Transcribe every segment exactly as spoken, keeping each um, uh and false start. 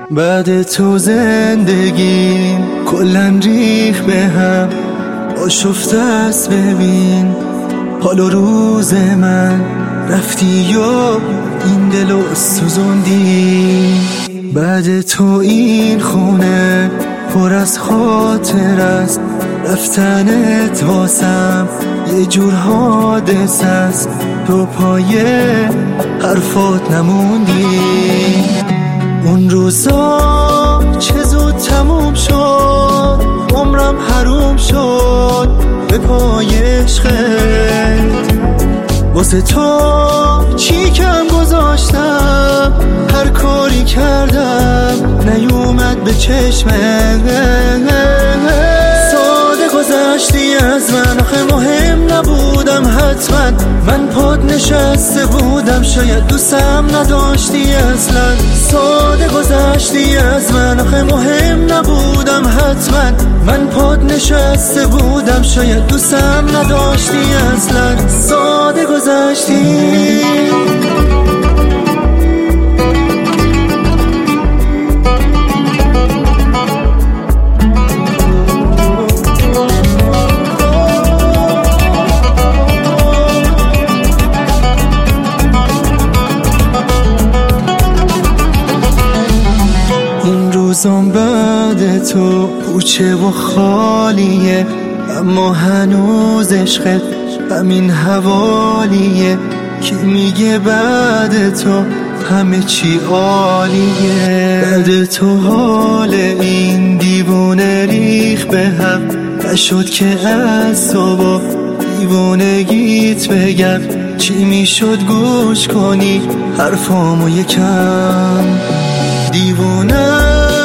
بعد تو زندگیم کلن ریخ به هم، آشفته است ببین حال و روز من. رفتی و این دلو سوزوندی، بعد تو این خونه پر از خاطر است. رفتنت واسم یه جور حادث است، تو پای حرفات نموندی. اون روزا چه زود تموم شد، عمرم حروم شد به پای عشقت. واسه تو چی کم گذاشتم، هر کاری کردم نیومد به چشمت. ساده گذشتی از من، آخه مهم نبودم حتما. من پاد نشسته بودم، شاید دوستم نداشتی اصلا. ساده گذشتی از من، آخه مهم نبودم حتما. من پاد نشسته بودم، شاید دوستم نداشتی اصلا. ساده گذشتی. روزم بعد تو پوچه و خالیه، اما هنوز عشقت همین حوالیه. کی میگه بعد تو همه چی عالیه؟ بعد تو حال این دیوونه ریخ به هم، نشد که از صبح دیوونگیت بگم. چی میشد گوش کنی حرفامو یکم؟ دیوونه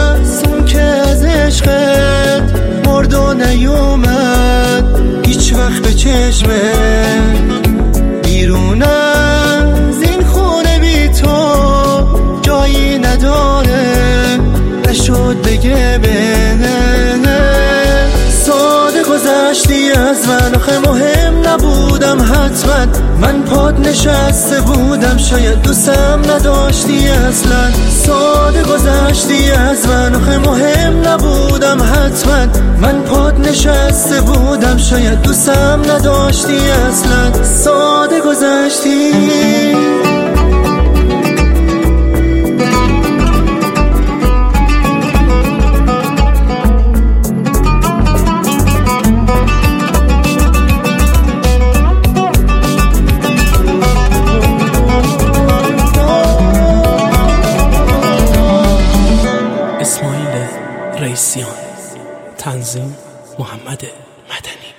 عشقت مرد و نیومد هیچ وقت به چشمت. بیرون از این خونه بی تو جایی نداره، نشد بگه بنه. ساده گذشتی از من، آخه مهم نبودم حتما. من پاد نشسته بودم، شاید دوستم نداشتی اصلا. ساده گذشتی از من، آخه مهم نبودم حتما. من پاد نشسته بودم، شاید دوستم نداشتی اصلا. ساده گذشتی. اسماعیل رئیسیان، تنظیم محمد مدنی.